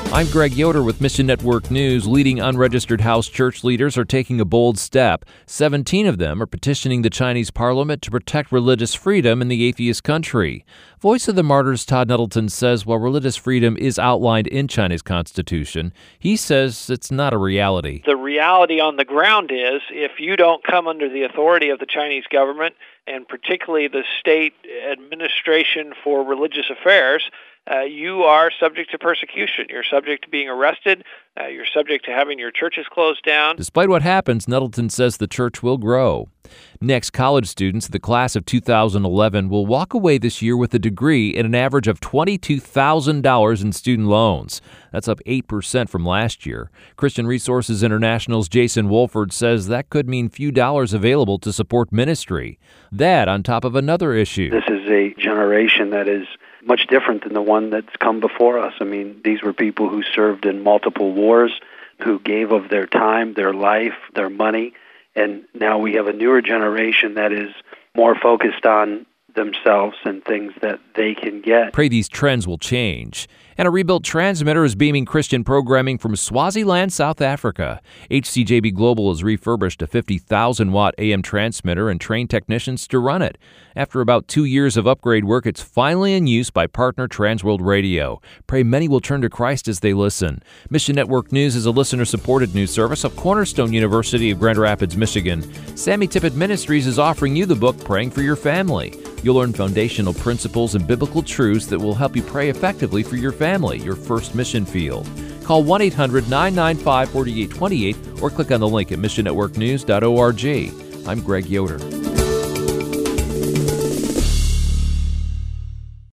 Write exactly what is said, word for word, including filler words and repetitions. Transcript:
I'm Greg Yoder with Mission Network News. Leading unregistered house church leaders are taking a bold step. seventeen of them are petitioning the Chinese parliament to protect religious freedom in the atheist country. Voice of the Martyrs Todd Nettleton says while religious freedom is outlined in China's constitution, he says it's not a reality. The reality on the ground is if you don't come under the authority of the Chinese government, and particularly the state administration for religious affairs, Uh, you are subject to persecution. You're subject to being arrested. Uh, you're subject to having your churches closed down. Despite what happens, Nettleton says the church will grow. Next, college students of the class of two thousand eleven will walk away this year with a degree and an average of twenty-two thousand dollars in student loans. That's up eight percent from last year. Christian Resources International's Jason Wolford says that could mean few dollars available to support ministry. That on top of another issue. This is a generation that is much different than the one that's come before us. I mean, these were people who served in multiple wars, who gave of their time, their life, their money, and now we have a newer generation that is more focused on themselves and things that they can get. Pray these trends will change. And a rebuilt transmitter is beaming Christian programming from Swaziland, South Africa. H C J B Global has refurbished a fifty thousand watt A M transmitter and trained technicians to run it. After about two years of upgrade work, it's finally in use by partner Transworld Radio. Pray many will turn to Christ as they listen. Mission Network News is a listener-supported news service of Cornerstone University of Grand Rapids, Michigan. Sammy Tippett Ministries is offering you the book Praying for Your Family. You'll learn foundational principles and biblical truths that will help you pray effectively for your family, your first mission field. Call one eight hundred nine nine five four eight two eight or click on the link at mission network news dot org. I'm Greg Yoder.